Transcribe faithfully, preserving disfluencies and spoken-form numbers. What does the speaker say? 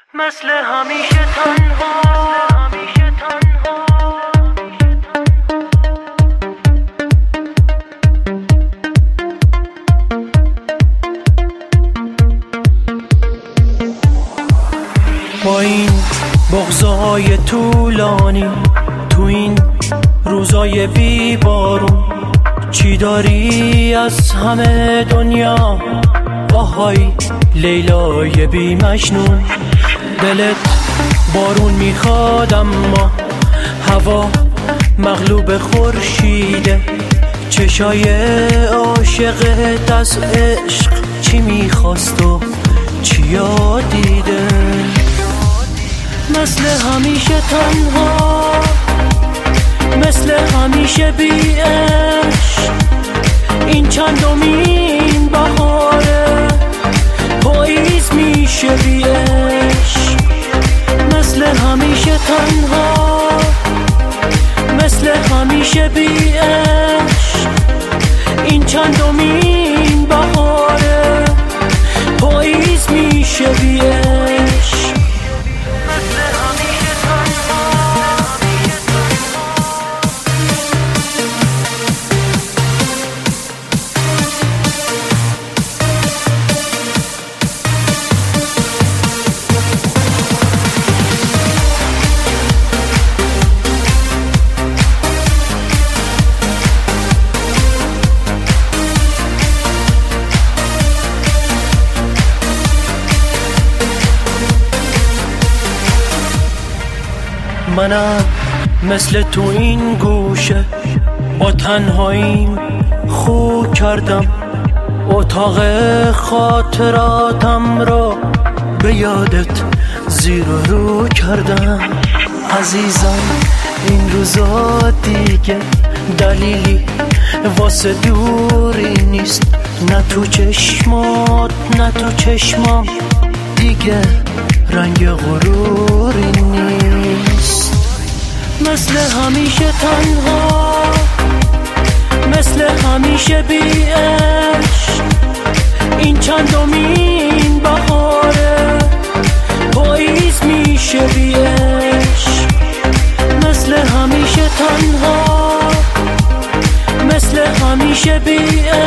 مثل همیشه تنها با این بغضای طولانی تو این روزای بی بارون، چی داری از همه دنیا؟ آهای لیلای بی مجنون، دلت بارون میخواد اما هوا مغلوب خورشیده. چشای عاشقت از عشق چی میخواست و چی یاد دیده؟ مثل همیشه تنها، مثل همیشه بی عشق، این چندمین بهاره، پاییز میشه بی عشق. مثل همیشه تنها، مثل همیشه بی عشق، این چندمین بهاره، پاییز میشه بی عشق. منم مثل تو این گوشه با تنهاییم خو کردم، اتاق خاطراتم رو به یادت زیر و رو کردم. عزیزم این روزا دیگه دلیلی واسه دوری نیست، نه تو چشمات نه تو چشمام دیگه رنگ غروری نیست. مثل همیشه تنها، مثل همیشه بی عشق، این چندمین بهاره، پاییز میشه بی عشق. مثل همیشه تنها، مثل همیشه بی عشق،